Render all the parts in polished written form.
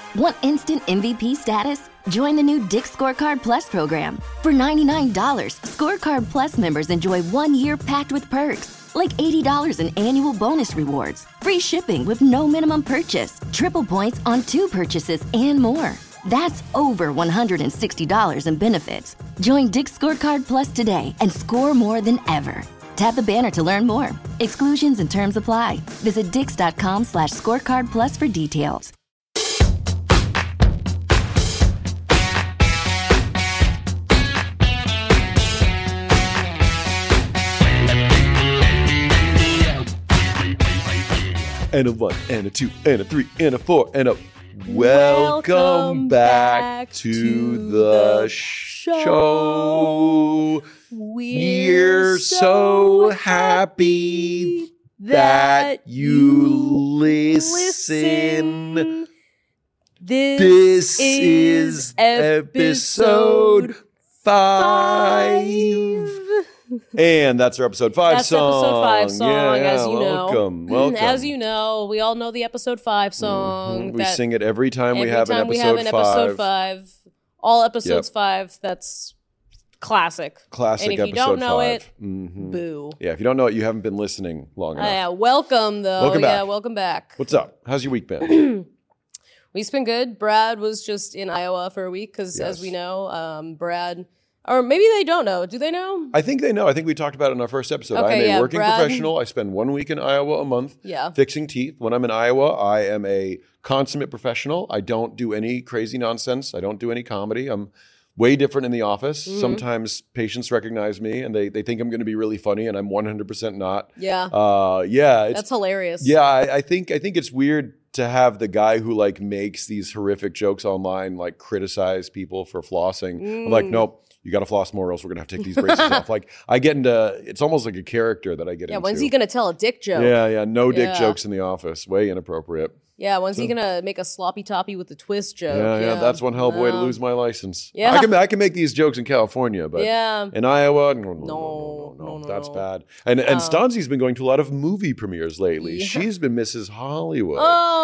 Want instant MVP status? Join the new Dick's Scorecard Plus program. For $99, Scorecard Plus members enjoy 1 year packed with perks, like $80 in annual bonus rewards, free shipping with no minimum purchase, triple points on 2 purchases, and more. That's over $160 in benefits. Join Dick's Scorecard Plus today and score more than ever. Tap the banner to learn more. Exclusions and terms apply. Visit dix.com/scorecard plus for details. And a 1, and a 2, and a 3, and a 4, and a... Welcome back to the show. We're so happy that you listen. This is episode 5. And that's our episode 5 song. That's episode 5 song, as you know. Welcome. As you know, we all know the episode 5 song. Mm-hmm. We sing it every time we have an episode 5. All episodes 5. That's classic. Classic and if you episode don't know 5. it, boo. Yeah, if you don't know it, you haven't been listening long enough. Welcome, though. Welcome back. Yeah, welcome back. What's up? How's your week been? Week's been good. Brad was just in Iowa for a week because, as we know, Brad... Or maybe they don't know. Do they know? I think they know. I think we talked about it in our first episode. Okay, I'm a working professional. I spend 1 week in Iowa a month fixing teeth. When I'm in Iowa, I am a consummate professional. I don't do any crazy nonsense. I don't do any comedy. I'm way different in the office. Mm-hmm. Sometimes patients recognize me and they think I'm going to be really funny and I'm 100% not. Yeah. That's hilarious. Yeah, I think it's weird to have the guy who like makes these horrific jokes online like criticize people for flossing. I'm like, nope. You got to floss more, or else we're gonna have to take these braces off. Like I get into, it's almost like a character that I get into. Yeah, when's he gonna tell a dick joke? Yeah, no dick jokes in the office. Way inappropriate. Yeah, when's he gonna make a sloppy toppy with the twist joke? Yeah, that's one hell of a way to lose my license. Yeah, I can make these jokes in California, but in Iowa, no, that's bad. And Stanzi's been going to a lot of movie premieres lately. Yeah. She's been Mrs. Hollywood.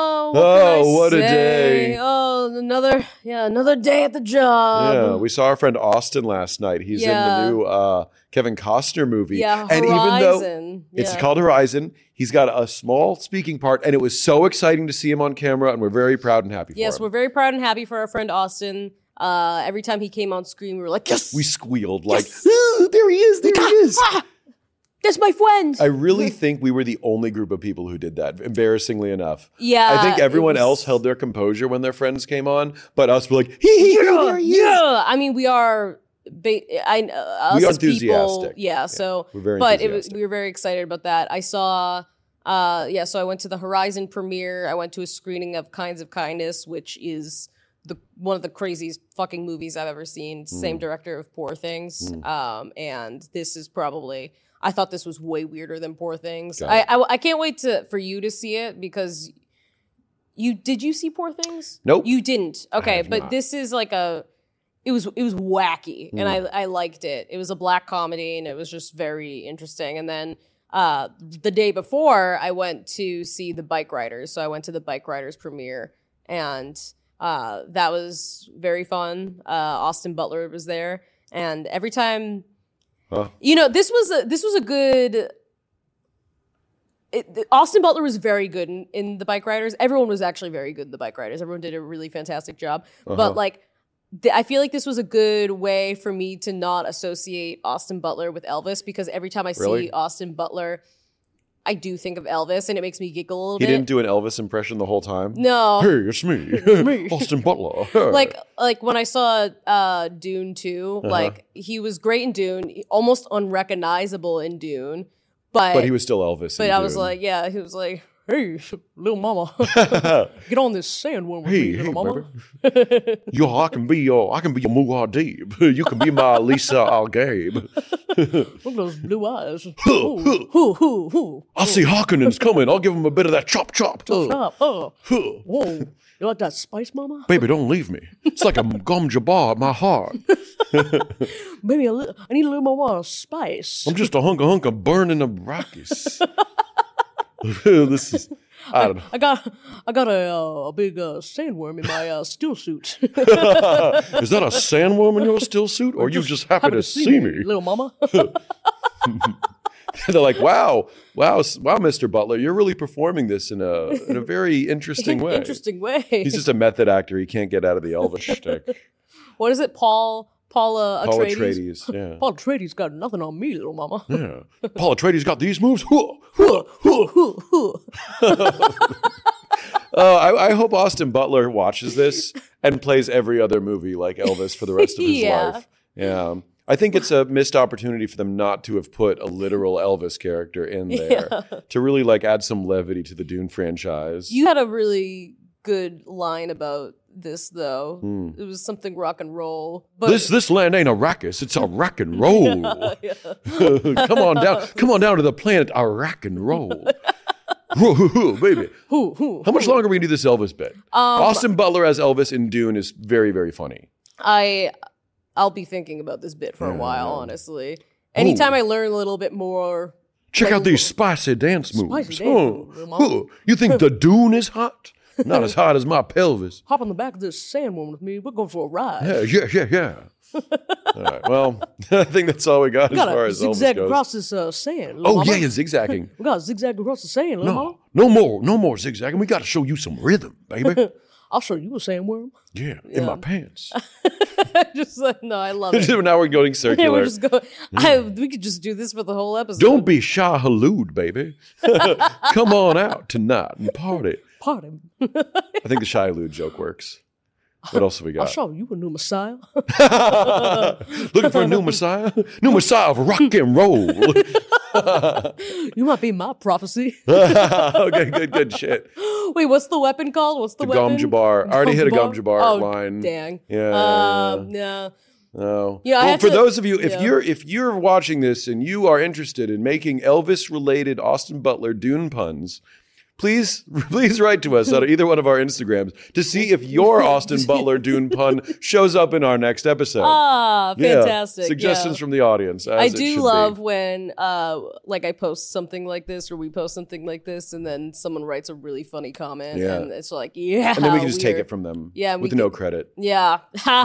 What a day! Oh, another day at the job. Yeah, we saw our friend Austin last night. He's in the new Kevin Costner movie. Yeah, and Horizon. Even though it's called Horizon, he's got a small speaking part, and it was so exciting to see him on camera, and we're very proud and happy for him. Yes, we're very proud and happy for our friend Austin. Every time he came on screen, we were like, yes! We squealed like, oh, there he is, there he is. That's my friend. I really think we were the only group of people who did that, embarrassingly enough. Yeah. I think everyone else held their composure when their friends came on, but us were like, there he is. Yeah. I mean, we are... we are enthusiastic. People, so we're very but enthusiastic. we were very excited about that. I saw so I went to the Horizon premiere. I went to a screening of Kinds of Kindness, which is one of the craziest fucking movies I've ever seen. Same director of Poor Things. And this is probably, I thought this was way weirder than Poor Things. I can't wait for you to see it because did you see Poor Things? Nope. You didn't. Okay, but not. this is like it was wacky, and I liked it. It was a black comedy, and it was just very interesting. And then the day before, I went to see The Bike Riders. So I went to the Bike Riders premiere, and that was very fun. Austin Butler was there, and every time, this was a good. Austin Butler was very good in The Bike Riders. Everyone was actually very good in The Bike Riders. Everyone did a really fantastic job, but like. I feel like this was a good way for me to not associate Austin Butler with Elvis because every time I see Austin Butler, I do think of Elvis and it makes me giggle a little bit. He didn't do an Elvis impression the whole time? No. Hey, it's me. Austin Butler. like when I saw Dune 2, like he was great in Dune, almost unrecognizable in Dune. But he was still Elvis. But I was like, he was like, hey, little mama, get on this sandworm with me, little mama. Yo, I can be your Muad'Dib. You can be my Lisa Al-Gaib. Look at those blue eyes. I see Harkonnen's coming. I'll give him a bit of that chop. Whoa. You like that spice, mama? Baby, don't leave me. It's like a gum jabbar at my heart. Baby, I need a little more spice. I'm just a hunk of burning the Rockies. I don't know. I got a big sandworm in my still suit. Is that a sandworm in your still suit, or you just happy to see me, little mama? They're like, wow, Mr. Butler, you're really performing this in a very interesting way. Interesting way. He's just a method actor. He can't get out of the Elvis shtick. What is it, Paula Atreides? Yeah. Paula Atreides got nothing on me, little mama. Yeah. Paula Atreides got these moves. I hope Austin Butler watches this and plays every other movie like Elvis for the rest of his life. Yeah. I think it's a missed opportunity for them not to have put a literal Elvis character in there to really like add some levity to the Dune franchise. You had a really good line about this, though. It was something rock and roll. But this land ain't Arrakis, it's a rock and roll. Come on down to the planet Rock and roll. Baby. How much longer are we gonna do this Elvis bit? Austin Butler as Elvis in Dune is very, very funny. I'll be thinking about this bit for a while, honestly. Anytime I learn a little bit more. Check out these spicy dance moves. Spicy dance moves. You think the Dune is hot? Not as hot as my pelvis. Hop on the back of this sandworm with me. We're going for a ride. Yeah. All right. Well, I think that's all we got as far as Elvis zigzag goes. across this sand. Yeah, zigzagging. We got to zigzag across the sand. No more zigzagging. We got to show you some rhythm, baby. I'll show you a sandworm. Yeah, in my pants. I love it. Now we're going circular. We're just going. We could just do this for the whole episode. Don't be Shah Halud, baby. Come on out tonight and party. Party. I think the Shah Halud joke works. What else have we got? I'll show you a new Messiah. Looking for a new Messiah? New Messiah of rock and roll. You might be my prophecy. Okay, good shit. Wait, what's the weapon called? What's the weapon? Gom Jabbar. I already hit a Gom Jabbar line. Dang. Yeah. No. Oh. Yeah, well, for those of you, if you're watching this and you are interested in making Elvis-related Austin Butler Dune puns, please write to us on either one of our Instagrams to see if your Austin Butler Dune pun shows up in our next episode. Fantastic. Yeah. Suggestions from the audience. I do love when I post something like this or we post something like this and then someone writes a really funny comment and it's like, and then we can just take it from them with no credit. Yeah.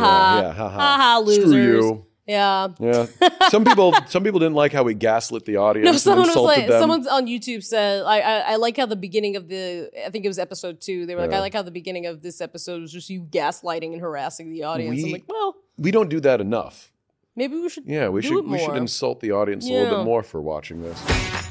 Ha losers. Screw you. Yeah. Some people didn't like how we gaslit the audience. No, someone and insulted them. Someone on YouTube said, I like how the beginning of I think it was episode 2. They were like, I like how the beginning of this episode was just you gaslighting and harassing the audience. I'm like, well, we don't do that enough. Maybe we should. Yeah, we should insult the audience a little bit more for watching this.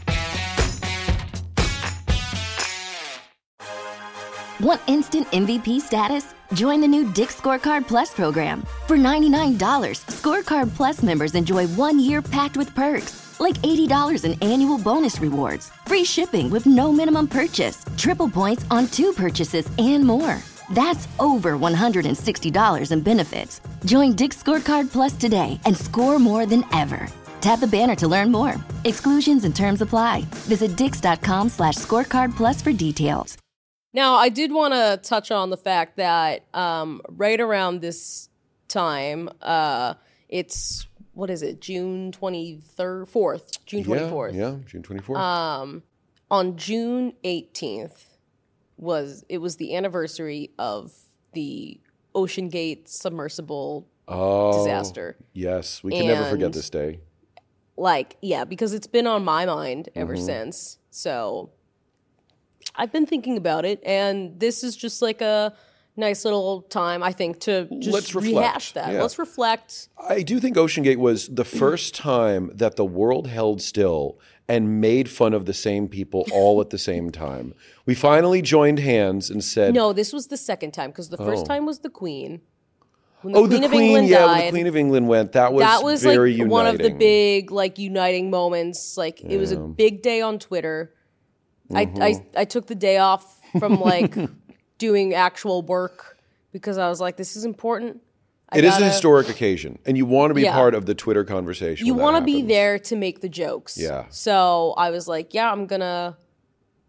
Want instant MVP status? Join the new Dick's Scorecard Plus program. For $99, Scorecard Plus members enjoy 1 year packed with perks, like $80 in annual bonus rewards, free shipping with no minimum purchase, triple points on 2 purchases, and more. That's over $160 in benefits. Join Dick's Scorecard Plus today and score more than ever. Tap the banner to learn more. Exclusions and terms apply. Visit dix.com/scorecard plus for details. Now, I did want to touch on the fact that right around this time, it's, what is it, June 4th? June 24th. Yeah, June 24th. On June 18th, it was the anniversary of the OceanGate submersible disaster. Yes, we can never forget this day. Because it's been on my mind ever since. So I've been thinking about it, and this is just like a nice little time, I think, to just rehash that. Yeah. Let's reflect. I do think OceanGate was the first time that the world held still and made fun of the same people all at the same time. We finally joined hands and said... No, this was the second time, because the first time was the Queen. When the Queen of England died, when the Queen of England went, that was very uniting. One of the big uniting moments. It was a big day on Twitter. I took the day off from doing actual work because I was like, this is important. It is a historic occasion, and you want to be part of the Twitter conversation. You want to be there to make the jokes. Yeah. So I was like, I'm gonna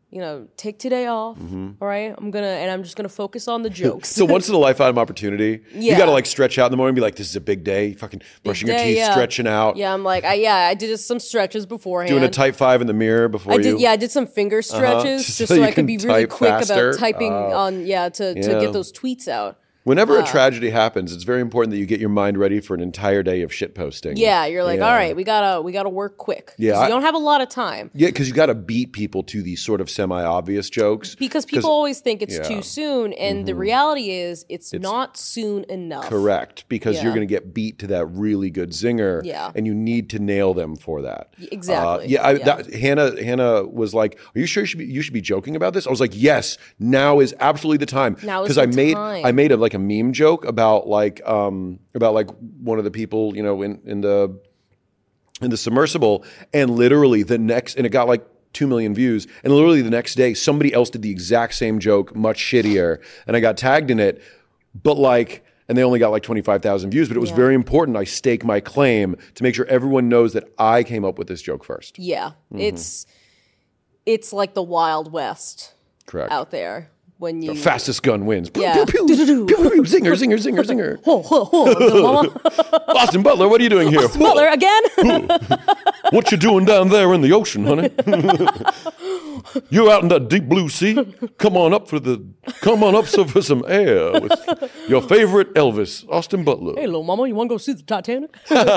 take today off. All right, I'm just gonna focus on the jokes. So once in a lifetime opportunity. You got to like stretch out in the morning and be like, this is a big day. Fucking brushing your teeth, stretching out. Yeah, I'm like, I did some stretches beforehand. Doing a type 5 in the mirror before I did some finger stretches just so I could be really quick about typing to get those tweets out. Whenever a tragedy happens, it's very important that you get your mind ready for an entire day of shit posting. Yeah, you're like, all right, we gotta work quick. Yeah, you don't have a lot of time. Yeah, because you got to beat people to these sort of semi-obvious jokes. Because people always think it's too soon, and the reality is it's not soon enough. Correct, because you're going to get beat to that really good zinger, and you need to nail them for that. Exactly. Hannah was like, "Are you sure you should be joking about this?" I was like, "Yes, now is absolutely the time." Because I made a meme joke about like one of the people in the submersible, and literally and it got like 2 million views, and literally the next day somebody else did the exact same joke much shittier, and I got tagged in it, and they only got like 25,000 views, but it was very important I stake my claim to make sure everyone knows that I came up with this joke first. It's like the Wild West. Correct. Out there. When the fastest gun wins. Yeah. Pew, pew, pew, pew, zinger, zinger, zinger, zinger. Austin Butler, what are you doing here? Austin Butler again? What you doing down there in the ocean, honey? You're out in that deep blue sea. Come on up for some air with your favorite Elvis, Austin Butler. Hey, little mama, you want to go see the Titanic?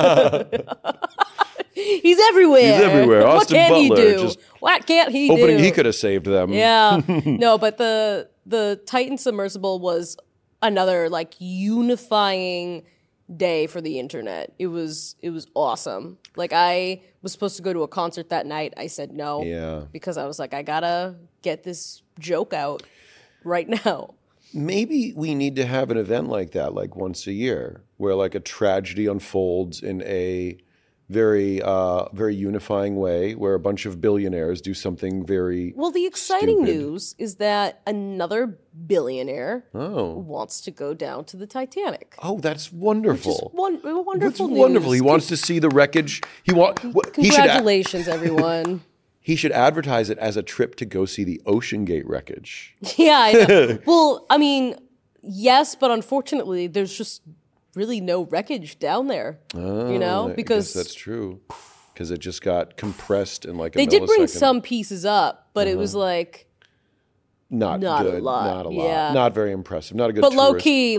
He's everywhere. Austin Butler. What can't he do? Hoping he could have saved them. Yeah. No, but the Titan submersible was another like unifying day for the internet. It was awesome. Like I was supposed to go to a concert that night. I said no. Yeah. Because I was like, I gotta get this joke out right now. Maybe we need to have an event like that, like once a year, where like a tragedy unfolds in a very unifying way, where a bunch of billionaires do something very well. The exciting news is that another billionaire wants to go down to the Titanic. Oh, that's wonderful! Wonderful news. Wonderful. He wants to see the wreckage. Congratulations, everyone. He should advertise it as a trip to go see the Ocean Gate wreckage. Yeah, I know. Well, I mean, yes, but unfortunately, there's just really no wreckage down there, because I guess that's true, because it just got compressed in like a millisecond. They did bring some pieces up, but it was like not good, a lot. Yeah. Not very impressive, not a good but tourist. Low key,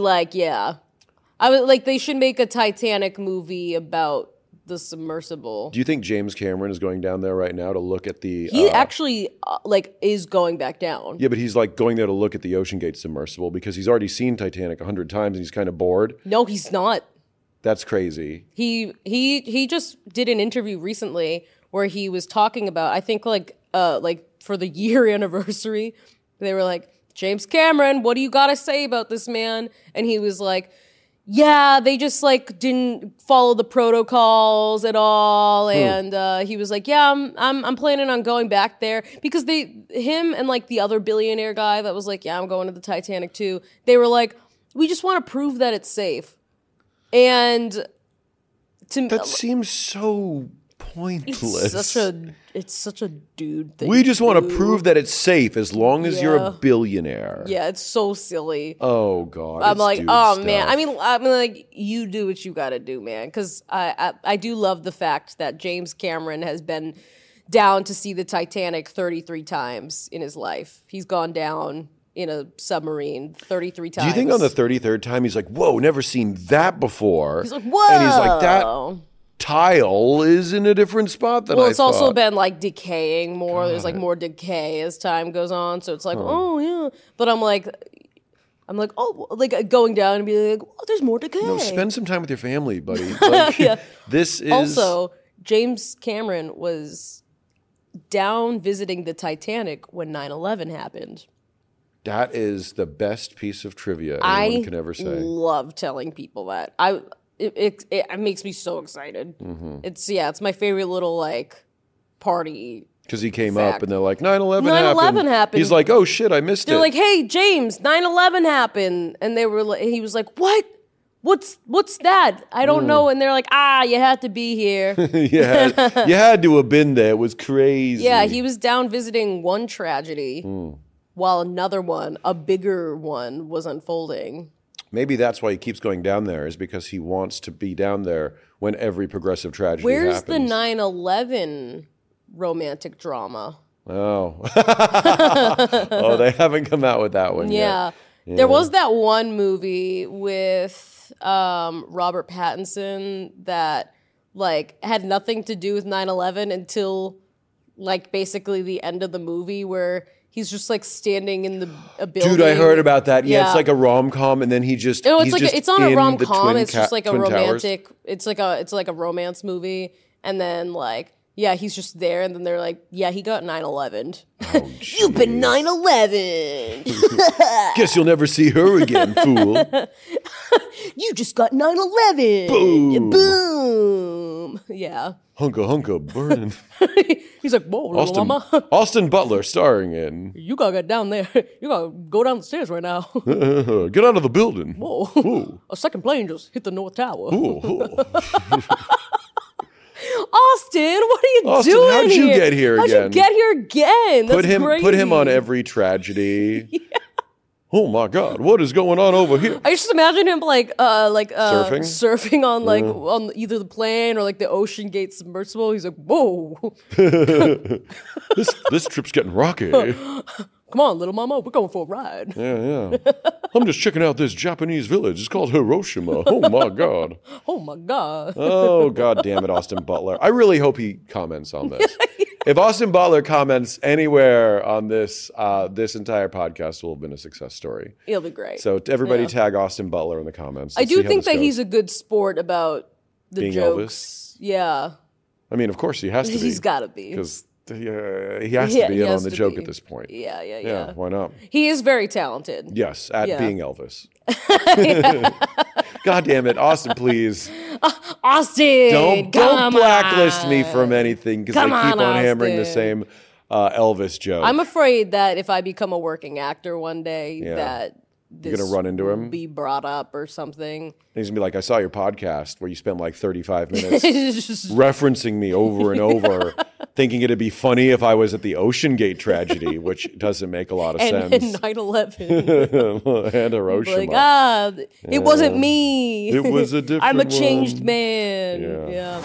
I was like, they should make a Titanic movie about the submersible. Do you think James Cameron is going down there right now to look at the... He actually is going back down. Yeah, but he's like going there to look at the Ocean Gate submersible because he's already seen Titanic 100 times and he's kind of bored. No, he's not. That's crazy. He just did an interview recently where he was talking about, I think like for the year anniversary, they were like, James Cameron, what do you got to say about this man? And he was like, yeah, they just like didn't follow the protocols at all, and he was like, "Yeah, I'm planning on going back there," because him and like the other billionaire guy that was like, "Yeah, I'm going to the Titanic too." They were like, "We just want to prove that it's safe," and that seems so pointless. It's such a dude thing. We just want to prove that it's safe as long as you're a billionaire. Yeah, it's so silly. Oh God, I'm like, oh stuff. Man. I'm like, you do what you got to do, man. Because I do love the fact that James Cameron has been down to see the Titanic 33 times in his life. He's gone down in a submarine 33 times. Do you think on the 33rd time he's like, whoa, never seen that before? He's like, whoa. And he's like, that tile is in a different spot than I thought. Well, it's also been like decaying more. There's like more decay as time goes on. So it's like, oh yeah. But I'm like, oh, like going down and be like, oh, there's more decay. No, spend some time with your family, buddy. Like, yeah. This is also, James Cameron was down visiting the Titanic when 9/11 happened. That is the best piece of trivia anyone can ever say. I love telling people that. It makes me so excited. Mm-hmm. It's my favorite little like party. Because he came up and they're like, 9/11 happened. He's like, oh shit, I missed it. They're like, hey, James, 9/11 happened. And he was like, what? what's that? I don't know. And they're like, you had to be here. You had to have been there. It was crazy. Yeah, he was down visiting one tragedy while another one, a bigger one, was unfolding. Maybe that's why he keeps going down there, is because he wants to be down there when every progressive tragedy Where's happens. the 9/11 romantic drama? Oh. They haven't come out with that one yet. Yeah. There was that one movie with Robert Pattinson that like had nothing to do with 9/11 until like basically the end of the movie, where he's just like standing in a building. Dude, I heard about that. Yeah, it's like a rom-com, and then it's not a rom-com. It's just like a romantic. Towers. It's like a romance movie, and then like. Yeah, he's just there, and then they're like, yeah, he got 9/11'd. Oh, You've been 9/11'd. Guess you'll never see her again, fool. You just got 9/11'd. Boom. Boom. Yeah. Hunka burning. He's like, whoa, little mama. Austin Butler starring in. You gotta get down there. You gotta go down the stairs right now. Get out of the building. Whoa. Ooh. A second plane just hit the North Tower. Ooh. Austin, what are you doing how'd you get here again? How'd you get here again? That's crazy. Put him on every tragedy. Yeah. Oh my God, what is going on over here? I just imagine him surfing on on either the plane or like the Ocean Gate submersible. He's like, whoa. This trip's getting rocky. Come on, little mama, we're going for a ride. Yeah. I'm just checking out this Japanese village. It's called Hiroshima. Oh my God. Oh my God. Oh God damn it, Austin Butler. I really hope he comments on this. If Austin Butler comments anywhere on this, this entire podcast will have been a success story. It'll be great. So everybody tag Austin Butler in the comments. I do think that he's a good sport about the being jokes. Elvis? Yeah. I mean, of course he has to be. He's got to be. Because he has to be in on the joke at this point. Yeah. Why not? He is very talented. Yes, at being Elvis. God damn it, Austin, please. Austin, don't blacklist me from anything because they keep on hammering the same Elvis joke. I'm afraid that if I become a working actor one day, that you're gonna run into him, be brought up or something. And he's gonna be like, "I saw your podcast where you spent like 35 minutes referencing me over and over, thinking it'd be funny if I was at the Ocean Gate tragedy, which doesn't make a lot of sense." And 9/11 and Hiroshima. Like, it wasn't me. It was a different. I'm a changed man. Yeah.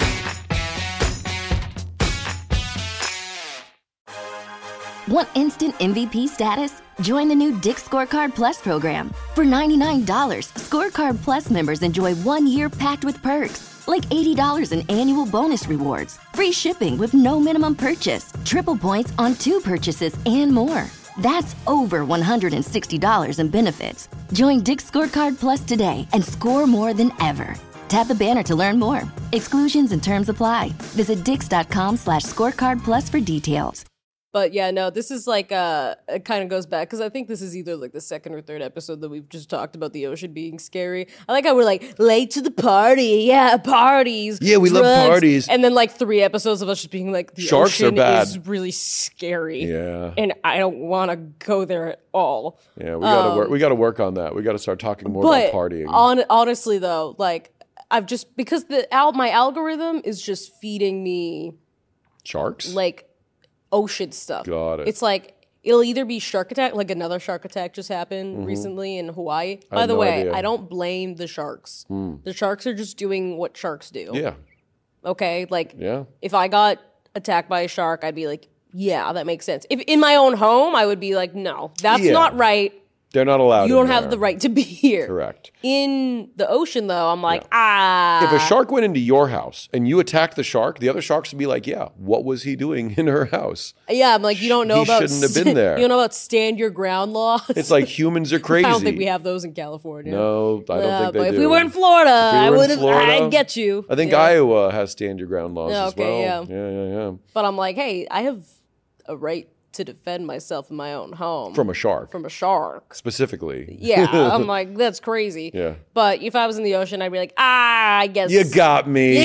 Want instant MVP status? Join the new Dick's Scorecard Plus program. For $99, Scorecard Plus members enjoy 1 year packed with perks, like $80 in annual bonus rewards, free shipping with no minimum purchase, triple points on 2 purchases, and more. That's over $160 in benefits. Join Dick's Scorecard Plus today and score more than ever. Tap the banner to learn more. Exclusions and terms apply. Visit dix.com/scorecard plus for details. But yeah, no, this is like, it kind of goes back, because I think this is either like the second or third episode that we've just talked about the ocean being scary. I like how we're like, late to the party. Yeah, parties. Yeah, we love parties. And then like 3 episodes of us just being like, the Sharks ocean are bad. is really scary. Yeah. And I don't want to go there at all. Yeah, we got to work on that. We got to start talking more about partying. Honestly though, like, I've just, because my algorithm is just feeding me sharks, like ocean stuff. Got it. It's like it'll either be shark attack, like another shark attack just happened recently in Hawaii. By the way, I don't blame the sharks. The sharks are just doing what sharks do. Yeah. Okay, like if I got attacked by a shark, I'd be like, yeah, that makes sense. If in my own home, I would be like, no, that's not right. They're not allowed. You don't have the right to be here. Correct. In the ocean, though, I'm like, If a shark went into your house and you attacked the shark, the other sharks would be like, yeah, what was he doing in her house? Yeah, I'm like, you don't know about... He shouldn't have been there. You don't know about stand your ground laws? It's like humans are crazy. I don't think we have those in California. No, I don't think they but do. If we were in Florida, I'd get you. I think Iowa has stand your ground laws as well. Yeah. But I'm like, hey, I have a right to defend myself in my own home. From a shark. Specifically. Yeah. I'm like, that's crazy. Yeah. But if I was in the ocean, I'd be like, I guess. You got me.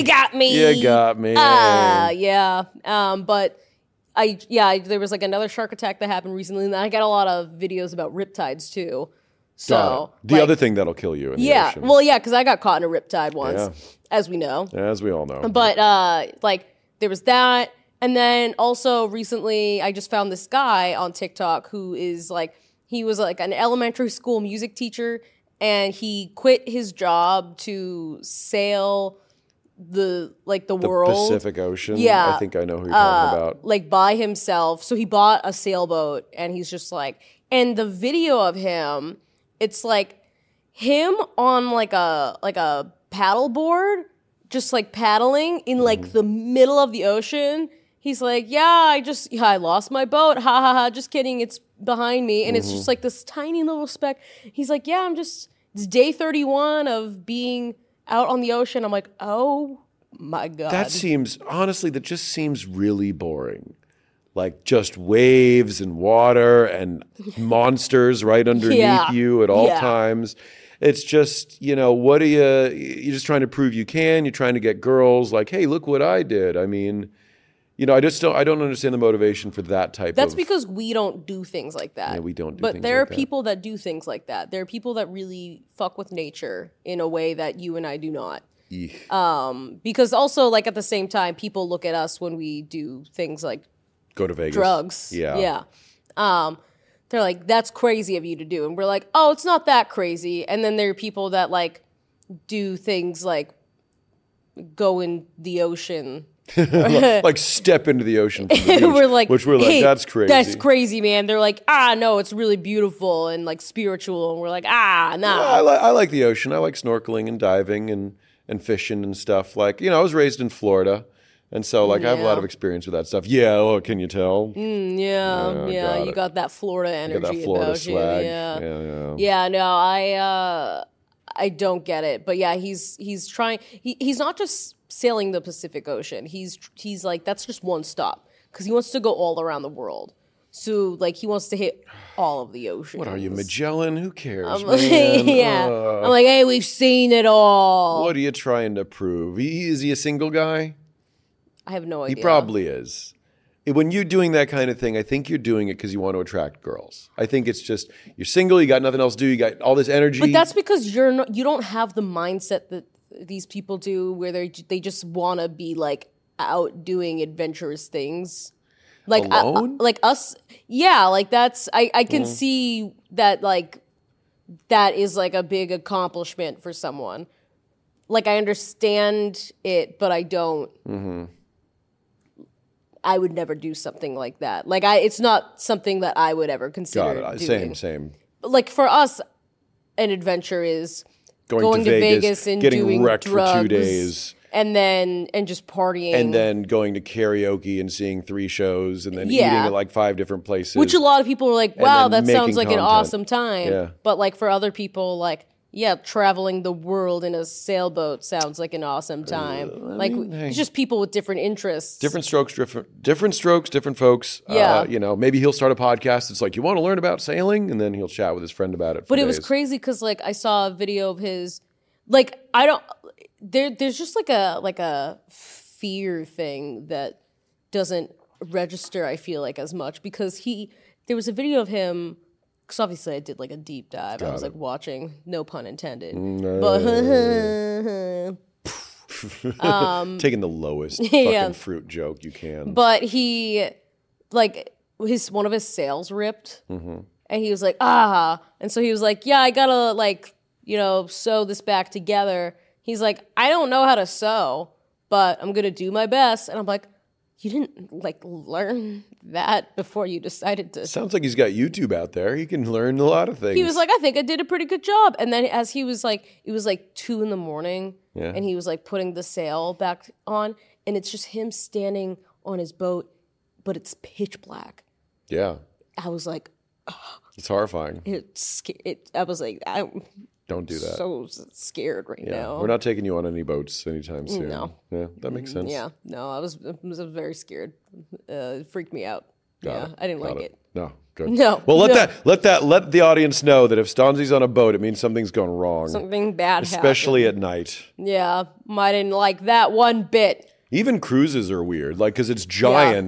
Yeah. But there was like another shark attack that happened recently, and I got a lot of videos about riptides too. So the other thing that'll kill you in the ocean. Well, yeah, because I got caught in a riptide once, as we know. As we all know. But like there was that. And then also recently I just found this guy on TikTok who is like, he was like an elementary school music teacher, and he quit his job to sail the world. Pacific Ocean. Yeah. I think I know who you're talking about. Like by himself. So he bought a sailboat, and he's just like, and the video of him, it's like him on like a paddle board, just like paddling in like the middle of the ocean. He's like, I lost my boat. Ha ha ha. Just kidding. It's behind me. And it's just like this tiny little speck. He's like, it's day 31 of being out on the ocean. I'm like, oh my God. That just seems really boring. Like just waves and water and monsters right underneath you at all times. It's just, what are you're just trying to prove you can. You're trying to get girls like, hey, look what I did. I mean, I don't understand the motivation for that type That's because we don't do things like that. Yeah, we don't do but things there like are people that do things like that. There are people that really fuck with nature in a way that you and I do not. Because also, like, at the same time, people look at us when we do things like go to Vegas. Drugs. Yeah. They're like, that's crazy of you to do. And we're like, oh, it's not that crazy. And then there are people that, like, do things like go in the ocean. Like step into the ocean from the beach, we're like, hey, that's crazy. That's crazy, man. They're like, no, it's really beautiful and like spiritual. And we're like, nah. Yeah, I like the ocean. I like snorkeling and diving and fishing and stuff. Like, I was raised in Florida. And so, like, I have a lot of experience with that stuff. Yeah, well, can you tell? You got that Florida energy got that Florida about swag. you. Yeah, no, I don't get it. But yeah, he's trying. He's not just sailing the Pacific Ocean. He's like, that's just one stop because he wants to go all around the world. So like he wants to hit all of the oceans. What are you, Magellan? Who cares? I'm like, I'm like, hey, we've seen it all. What are you trying to prove? Is he a single guy? I have no idea. He probably is. When you're doing that kind of thing, I think you're doing it because you want to attract girls. I think it's just you're single, you got nothing else to do, you got all this energy. But that's because you don't have the mindset that these people do, where they just want to be like out doing adventurous things. Like alone? Like us, yeah. Like that's I can see that, like that is like a big accomplishment for someone. Like I understand it, but I don't. Mm-hmm. I would never do something like that. Like it's not something that I would ever consider doing. Same. But like for us, an adventure is going to Vegas and getting doing wrecked drugs for 2 days. And just partying. And then going to karaoke and seeing 3 shows and then eating at like 5 different places. Which a lot of people are like, wow, that sounds like an awesome time. Yeah. But like for other people, like, yeah, traveling the world in a sailboat sounds like an awesome time. It's just people with different interests. Different strokes, different folks. Yeah. Maybe he'll start a podcast. It's like, you want to learn about sailing? And then he'll chat with his friend about it. But it was crazy because like I saw a video of his, like there's just like a fear thing that doesn't register, I feel like, as much because there was a video of him. Because obviously I did like a deep dive. I was like watching, no pun intended. No. But taking the lowest fucking fruit joke you can. But he, like, one of his sails ripped, and he was like, and so he was like, yeah, I gotta like, sew this back together. He's like, I don't know how to sew, but I'm gonna do my best. And I'm like, you didn't like learn that before you decided to. Sounds like he's got YouTube out there. He can learn a lot of things. He was like, I think I did a pretty good job. And then as he was like, it was like 2 a.m. Yeah. And he was like putting the sail back on, and it's just him standing on his boat, but it's pitch black. Yeah. I was like, it's horrifying. I was like, don't do that. So scared right now. We're not taking you on any boats anytime soon. No. Yeah, that makes sense. Yeah. No, I was very scared. It freaked me out. I didn't like it. No, good. No. Well, let the audience know that if Stanzi's on a boat, it means something's gone wrong. Something bad especially happened. At night. Yeah, I didn't like that one bit. Even cruises are weird, like because it's giant. Yeah.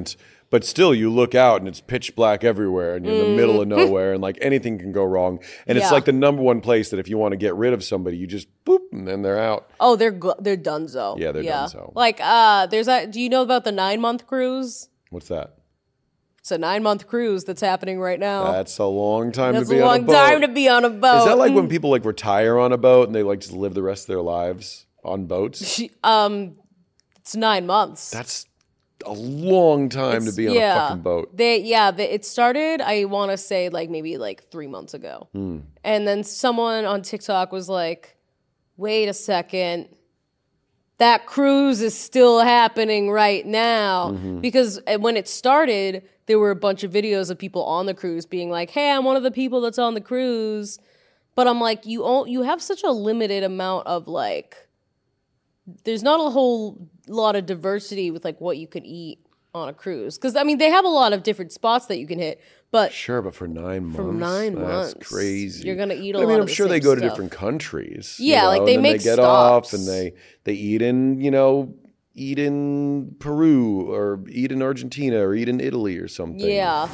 But still, you look out and it's pitch black everywhere, and you're in the middle of nowhere, and like anything can go wrong. And it's like the number one place that if you want to get rid of somebody, you just boop, and then they're out. Oh, they're donezo. Yeah, they're donezo. Like, do you know about the 9-month cruise? What's that? It's a 9-month cruise that's happening right now. That's a long time to be on a boat. That's a long time to be on a boat. Is that like when people like retire on a boat and they like just live the rest of their lives on boats? It's 9 months. That's a long time to be on a fucking boat. It started, I want to say, like maybe like 3 months ago. And then someone on TikTok was like, wait a second, that cruise is still happening right now. Because when it started, there were a bunch of videos of people on the cruise being like, hey, I'm one of the people that's on the cruise. But I'm like, you have such a limited amount of like, there's not a whole lot of diversity with like what you could eat on a cruise. Because I mean, they have a lot of different spots that you can hit, but sure, but for 9 months, that's crazy. You're gonna eat a lot. I mean, of I'm the sure they same go to stuff. different countries. Yeah, you know, like they and make they get stops. off and they eat in eat in Peru or eat in Argentina or eat in Italy or something. Yeah.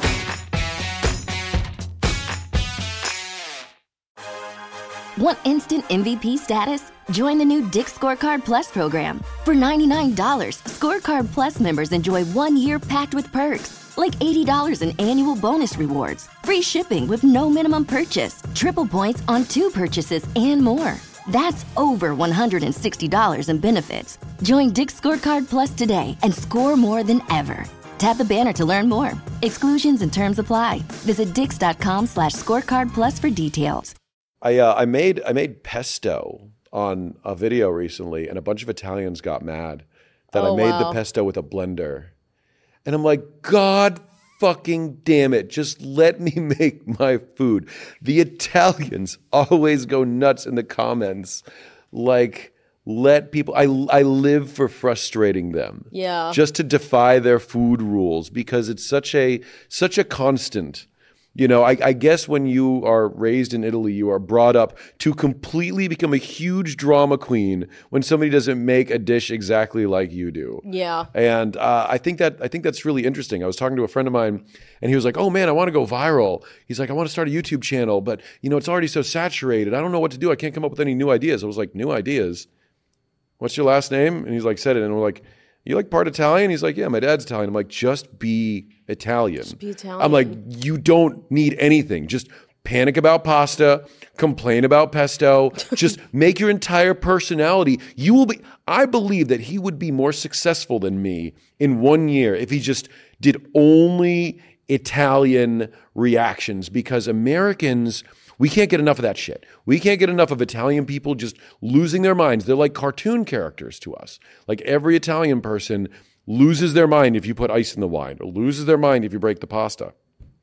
Want instant MVP status? Join the new Dick's Scorecard Plus program. For $99, Scorecard Plus members enjoy 1 year packed with perks, like $80 in annual bonus rewards, free shipping with no minimum purchase, triple points on 2 purchases, and more. That's over $160 in benefits. Join Dick's Scorecard Plus today and score more than ever. Tap the banner to learn more. Exclusions and terms apply. Visit dix.com/scorecard plus for details. I made pesto on a video recently, and a bunch of Italians got mad that I made the pesto with a blender. And I'm like, God fucking damn it, just let me make my food. The Italians always go nuts in the comments. Like, let people, I live for frustrating them. Yeah. Just to defy their food rules, because it's such a constant. You know, I guess when you are raised in Italy, you are brought up to completely become a huge drama queen when somebody doesn't make a dish exactly like you do. Yeah. And I think that's really interesting. I was talking to a friend of mine, and he was like, "Oh man, I want to go viral." He's like, "I want to start a YouTube channel, but it's already so saturated. I don't know what to do. I can't come up with any new ideas." I was like, "New ideas? What's your last name?" And he's like, said it, and we're like, "You like part Italian?" He's like, "Yeah, my dad's Italian." I'm like, "Just be Italian." Just be Italian. I'm like, you don't need anything. Just panic about pasta, complain about pesto, just make your entire personality. You will be, I believe that he would be more successful than me in 1 year if he just did only Italian reactions, because Americans, we can't get enough of that shit. We can't get enough of Italian people just losing their minds. They're like cartoon characters to us. Like every Italian person loses their mind if you put ice in the wine, or loses their mind if you break the pasta.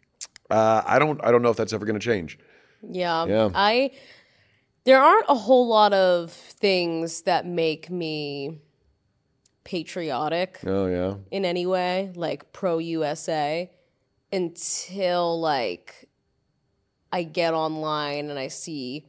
I don't know if that's ever going to change. Yeah. There aren't a whole lot of things that make me patriotic. Oh yeah. In any way, like pro USA, until like I get online and I see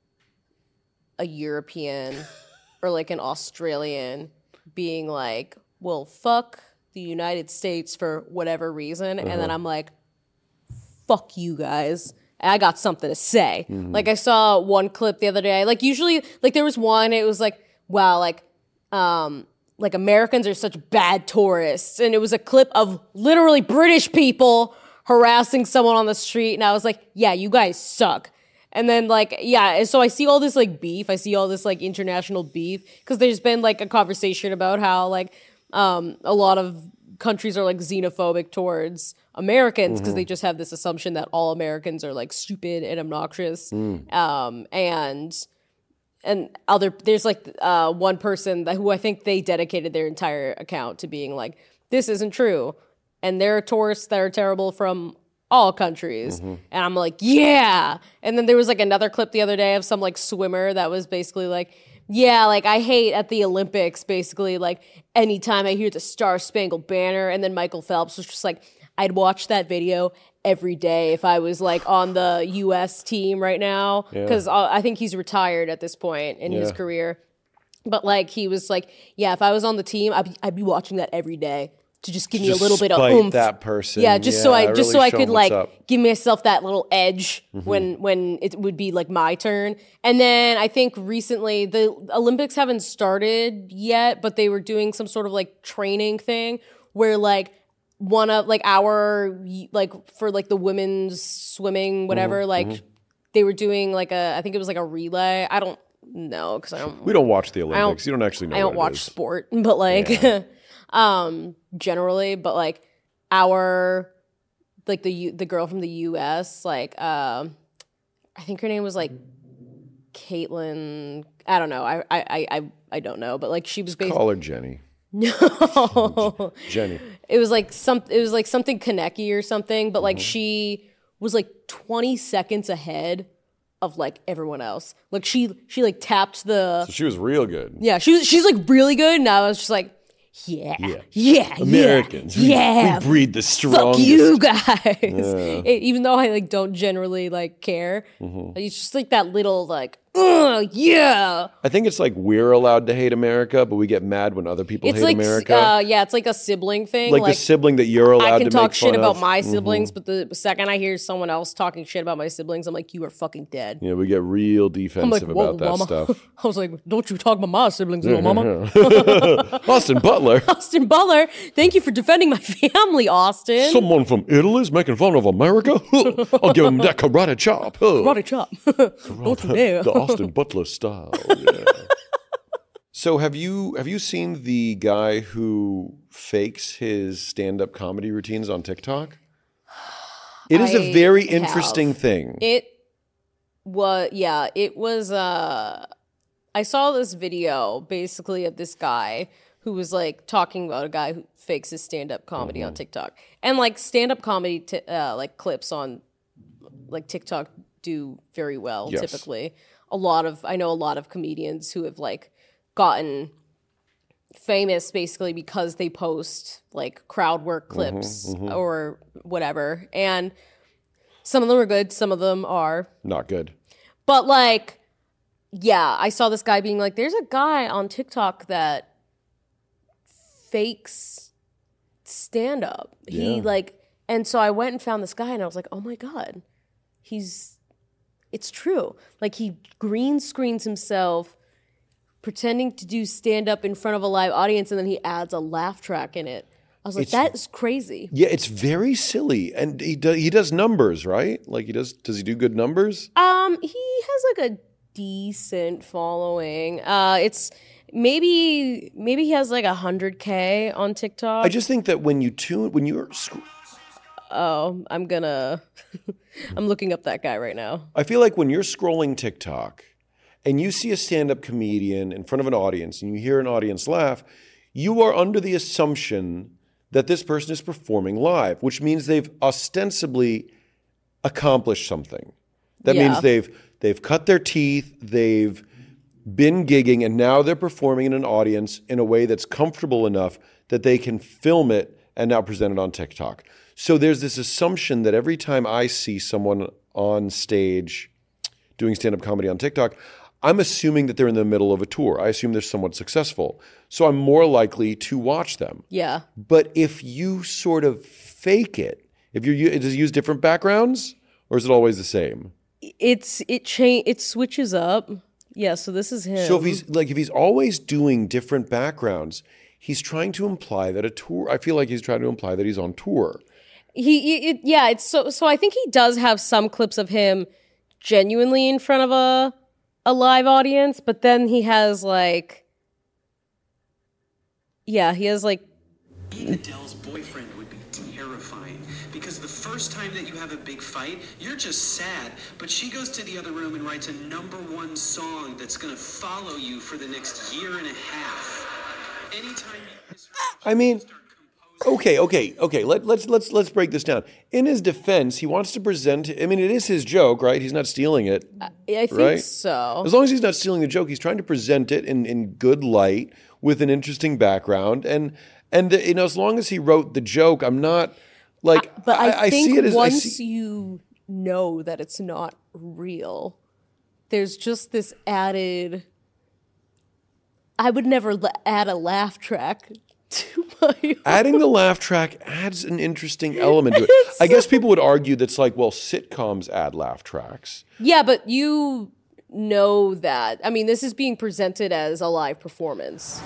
a European or like an Australian being like, well, fuck the United States for whatever reason. And then I'm like, fuck you guys. I got something to say. Like I saw one clip the other day. Like usually, like there was one, it was like, wow, like Americans are such bad tourists. And it was a clip of literally British people harassing someone on the street. And I was like, yeah, you guys suck. And then so I see all this like beef. I see all this like international beef, because there's been like a conversation about how like a lot of countries are like xenophobic towards Americans because they just have this assumption that all Americans are like stupid and obnoxious. And there's like one person who I think they dedicated their entire account to being like, this isn't true. And there are tourists that are terrible from all countries. And I'm like, yeah. And then there was like another clip the other day of some like swimmer that was basically like, yeah, like I hate at the Olympics, basically, like anytime I hear the Star Spangled Banner. And then Michael Phelps was just like, I'd watch that video every day if I was like on the U.S. team right now. Because I think he's retired at this point in his career. But like he was like, yeah, if I was on the team, I'd be watching that every day. to just give me a little bit of oomph. That person. Yeah, just so I could like give myself that little edge when it would be like my turn. And then I think recently the Olympics haven't started yet, but they were doing some sort of like training thing where like one of like our like for like the women's swimming whatever they were doing like I think it was like a relay. I don't know because we don't watch the Olympics. You don't actually know. I don't watch sport, but like. Generally, but like our, like the girl from the U.S., like, I think her name was like Caitlin. I don't know. I don't know, but like she was basically. Call her Jenny. No. Jenny. It was like something Konecki or something, but like she was like 20 seconds ahead of like everyone else. Like she like tapped the. So she was real good. Yeah, she's like really good, and I was just like. Yeah. Americans. We breed the strongest. Fuck you guys. Even though I like don't generally like care, it's just like that little like, yeah. I think it's like we're allowed to hate America, but we get mad when other people hate America. Yeah, it's like a sibling thing. Like the sibling that you're allowed to make fun of. I can talk shit about my siblings, but the second I hear someone else talking shit about my siblings, I'm like, you are fucking dead. Yeah, we get real defensive about that mama. stuff. I was like, don't you talk about my siblings, little mama. Austin Butler. Austin Butler. Thank you for defending my family, Austin. Someone from Italy is making fun of America? I'll give him that karate chop. Karate chop. Don't you dare. The Austin Butler style. Yeah. So have you seen the guy who fakes his stand-up comedy routines on TikTok? It is a very interesting thing. It was I saw this video basically of this guy who was like talking about a guy who fakes his stand-up comedy on TikTok. And like stand-up comedy like clips on like TikTok do very well typically. I know a lot of comedians who have like gotten famous basically because they post like crowd work clips or whatever. And some of them are good, some of them are not good. But like, yeah, I saw this guy being like, there's a guy on TikTok that fakes stand up. Yeah. He like, and so I went and found this guy and I was like, oh my God, it's true. Like he green screens himself pretending to do stand up in front of a live audience and then he adds a laugh track in it. I was like, that is crazy. Yeah, it's very silly. And he does numbers, right? Like does he do good numbers? He has like a decent following. It's maybe he has like 100K on TikTok. I just think that when you're Oh, I'm looking up that guy right now. I feel like when you're scrolling TikTok and you see a stand-up comedian in front of an audience and you hear an audience laugh, you are under the assumption that this person is performing live, which means they've ostensibly accomplished something. That means they've cut their teeth, they've been gigging, and now they're performing in an audience in a way that's comfortable enough that they can film it and now present it on TikTok. So there's this assumption that every time I see someone on stage doing stand-up comedy on TikTok, I'm assuming that they're in the middle of a tour. I assume they're somewhat successful. So I'm more likely to watch them. Yeah. But if you sort of fake it, does it use different backgrounds or is it always the same? It switches up. Yeah, so this is him. So if he's always doing different backgrounds, he's trying to imply that I feel like he's trying to imply that he's on tour. So I think he does have some clips of him genuinely in front of a live audience, but then he has like being Adele's boyfriend would be terrifying because the first time that you have a big fight, you're just sad, but she goes to the other room and writes a #1 song that's going to follow you for the next year and a half. Anytime you miss her, I mean, okay. Let's break this down. In his defense, he wants to present. I mean, it is his joke, right? He's not stealing it. I think so. As long as he's not stealing the joke, he's trying to present it in good light with an interesting background. And as long as he wrote the joke, I'm not like. But I think see it as once you know that it's not real, there's just this added. I would never add a laugh track to Adding the laugh track adds an interesting element to it. I guess people would argue that's like, well, sitcoms add laugh tracks. Yeah, but you know that. I mean, this is being presented as a live performance.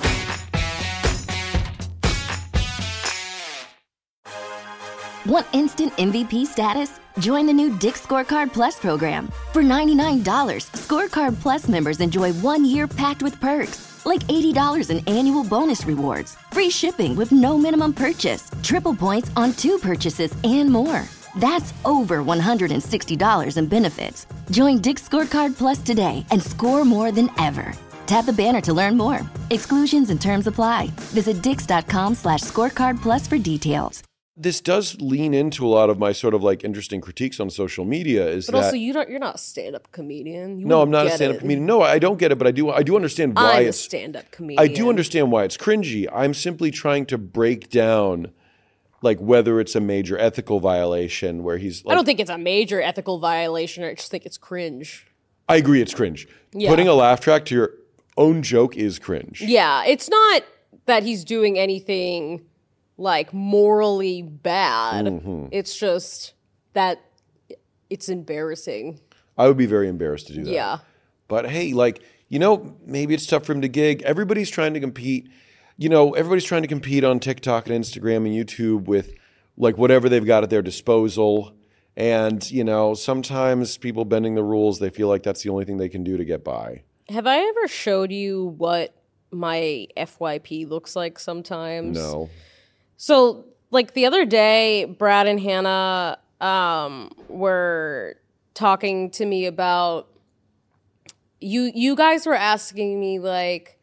Want instant MVP status? Join the new Dick's Scorecard Plus program. For $99, Scorecard Plus members enjoy 1 year packed with perks, like $80 in annual bonus rewards, free shipping with no minimum purchase, triple points on 2 purchases, and more. That's over $160 in benefits. Join Dick's Scorecard Plus today and score more than ever. Tap the banner to learn more. Exclusions and terms apply. Visit dix.com/scorecard plus for details. This does lean into a lot of my sort of like interesting critiques on social media. But also, you're not a stand-up comedian. No, I'm not a stand-up comedian. No, I don't get it, but I do understand why I'm a stand-up comedian. I do understand why it's cringy. I'm simply trying to break down like whether it's a major ethical violation where he's like, I don't think it's a major ethical violation. I just think it's cringe. I agree it's cringe. Yeah. Putting a laugh track to your own joke is cringe. Yeah, it's not that he's doing anything like morally bad. Mm-hmm. It's just that it's embarrassing. I would be very embarrassed to do that. Yeah. But hey, like, maybe it's tough for him to gig. Everybody's trying to compete. Everybody's trying to compete on TikTok and Instagram and YouTube with like whatever they've got at their disposal. And, sometimes people bending the rules, they feel like that's the only thing they can do to get by. Have I ever showed you what my FYP looks like sometimes? No. So, like the other day, Brad and Hannah were talking to me about you guys were asking me like,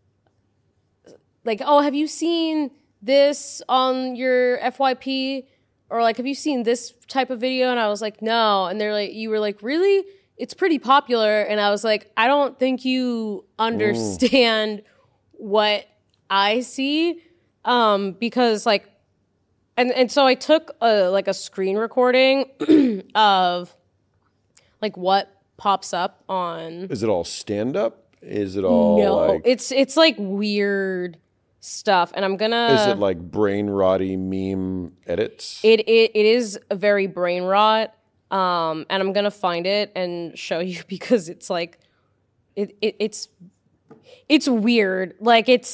oh, have you seen this on your FYP? Or like, have you seen this type of video? And I was like, no. And they're like, you were like, really? It's pretty popular. And I was like, I don't think you understand what I see. Because like, and so I took a screen recording of like what pops up on. Is it all stand up? Is it all no? It's like weird stuff, and I'm gonna. Is it like brain rotty meme edits? It is a very brain rot, and I'm gonna find it and show you because it's like, it's weird. Like it's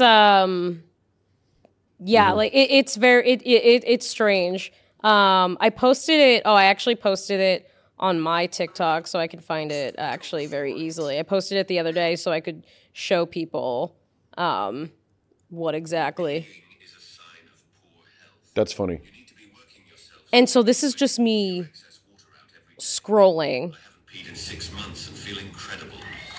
yeah, like it's very it's strange. I posted it. Oh, I actually posted it on my TikTok, so I could find it actually very easily. I posted it the other day so I could show people what exactly. That's funny. And so this is just me scrolling. I haven't peed in 6 months and feel incredible.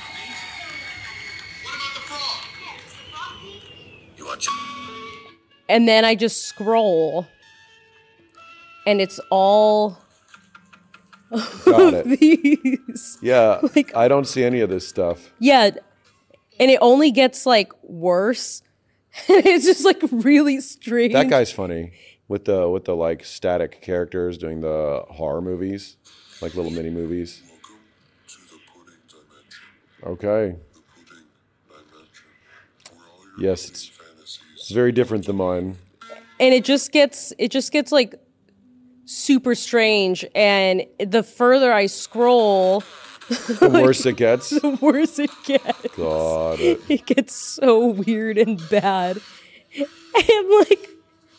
What about the frog? You are And then I just scroll, and it's all Got it. these. Yeah, like, I don't see any of this stuff. Yeah, and it only gets like worse. It's just like really strange. That guy's funny with the like static characters doing the horror movies, like little mini movies. Welcome to the pudding dimension. Okay. The pudding dimension. Where all your Yes, it's fantasies. very different than mine. And it just gets like super strange. And the further I scroll, The worse it gets. the worse it gets. God. It gets so weird and bad. And I'm like,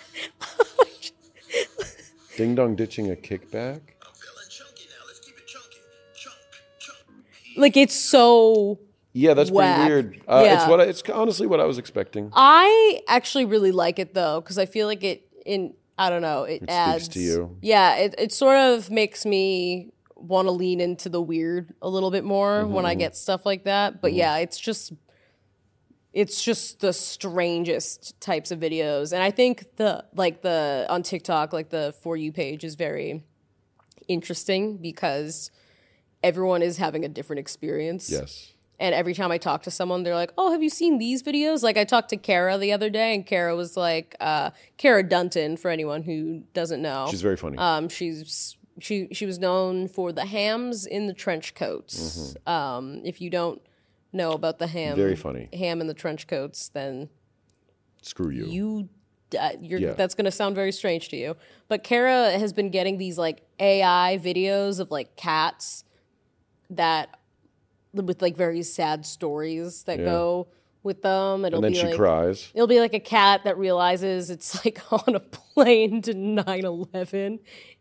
Ding Dong ditching a kickback? I'm feeling chunky now. Let's keep it chunky. Chunk. like it's so. Yeah, that's whack. pretty weird. Yeah. It's honestly what I was expecting. I actually really like it though, because I feel like it adds speaks to you. Yeah, it sort of makes me want to lean into the weird a little bit more when I get stuff like that. But yeah, it's just the strangest types of videos. And I think the on TikTok, like the For You page is very interesting because everyone is having a different experience. Yes. And every time I talk to someone, they're like, oh, have you seen these videos? Like I talked to Kara the other day, and Kara was like, Kara Dunton, for anyone who doesn't know. She's very funny. She was known for the hams in the trench coats. If you don't know about the ham, Very funny. ham in the trench coats, then Screw you. you that's going to sound very strange to you. But Kara has been getting these like AI videos of like cats that with like very sad stories that go with them. And then she cries. It'll be like a cat that realizes it's like on a plane to 9/11.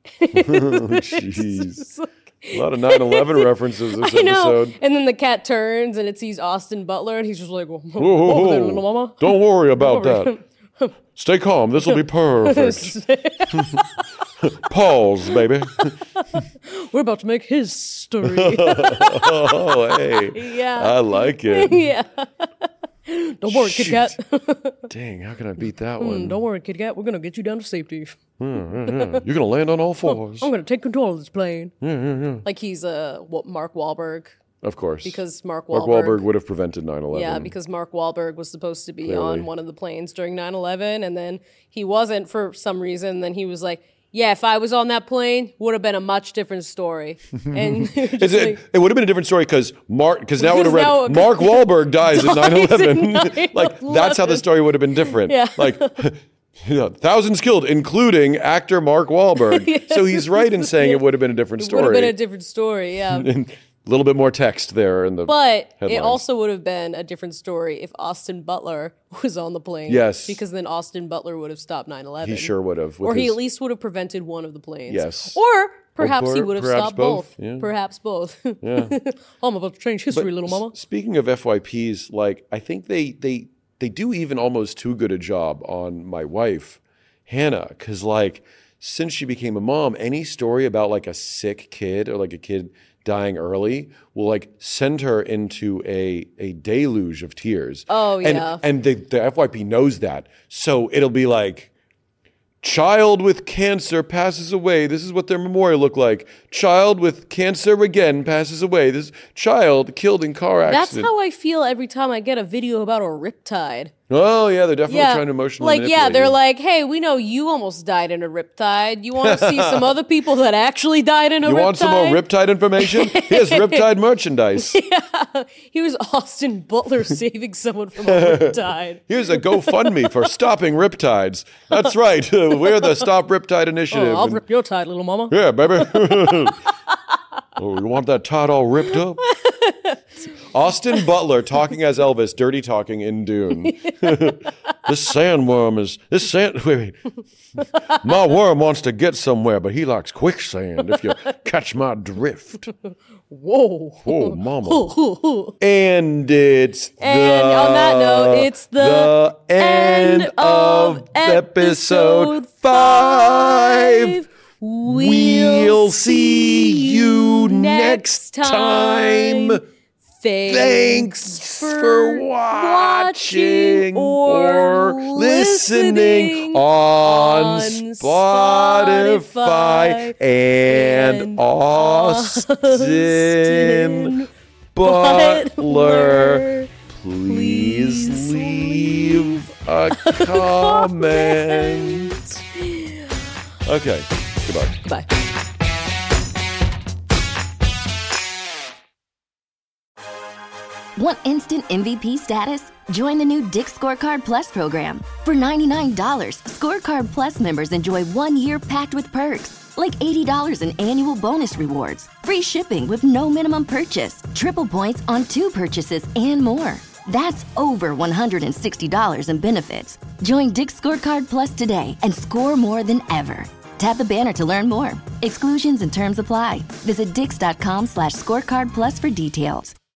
Jeez. A lot of 9/11 references this episode. And then the cat turns and it sees Austin Butler and he's just like, whoa, there, little mama. Don't worry about that. Stay calm. This will be perfect. Pause, baby. We're about to make history. Oh, hey. Yeah. I like it. Yeah. Don't worry, Kit Kat. Dang, how can I beat that one? Don't worry, Kit Kat. We're going to get you down to safety. You're going to land on all fours. I'm going to take control of this plane. Like he's Mark Wahlberg. Of course. Because Mark Wahlberg would have prevented 9/11. Yeah, because Mark Wahlberg was supposed to be on one of the planes during 9/11, and then he wasn't for some reason. Then he was like, yeah, if I was on that plane, would have been a much different story. And it would have been a different story because now would have read Mark Wahlberg dies at 9/11. Like that's how the story would have been different. Yeah. Like thousands killed, including actor Mark Wahlberg. Yeah. So he's right in saying it would have been a different story. It would have been a different story, yeah. A little bit more text there in the But headlines. It also would have been a different story if Austin Butler was on the plane. Yes. Because then Austin Butler would have stopped 9/11. He sure would have. Or he at least would have prevented one of the planes. Yes. Or perhaps he would have stopped both. Yeah. Perhaps both. Yeah. I'm about to change history, little mama. Speaking of FYPs, like I think they do even almost too good a job on my wife, Hannah, because like since she became a mom, any story about like a sick kid or like a kid dying early will like send her into a deluge of tears. Oh, yeah. And the FYP knows that. So it'll be like, child with cancer passes away. This is what their memorial looked like. Child with cancer again passes away. This child killed in car accident. That's how I feel every time I get a video about a riptide. Oh, yeah, they're definitely trying to emotionally manipulate they're you. like, hey, we know you almost died in a riptide. You want to see some other people that actually died in a riptide? You want some more riptide information? Here's riptide merchandise. Yeah. Here's Austin Butler saving someone from a riptide. Here's a GoFundMe for stopping riptides. That's right. We're the Stop Riptide Initiative. Oh, I'll rip your tide, little mama. Yeah, baby. Oh, you want that tide all ripped up? Austin Butler talking as Elvis, dirty talking in Dune. Wait. My worm wants to get somewhere, but he likes quicksand, if you catch my drift. Whoa. Oh, mama. And on that note, it's the end of episode 5. We'll see you next time. Thanks for watching or listening on Spotify and Austin Butler. Please leave a comment. Okay. Goodbye. Goodbye. Want instant MVP status? Join the new Dick's Scorecard Plus program. For $99, Scorecard Plus members enjoy 1 year packed with perks, like $80 in annual bonus rewards, free shipping with no minimum purchase, triple points on 2 purchases, and more. That's over $160 in benefits. Join Dick's Scorecard Plus today and score more than ever. Tap the banner to learn more. Exclusions and terms apply. Visit dix.com/scorecard plus for details.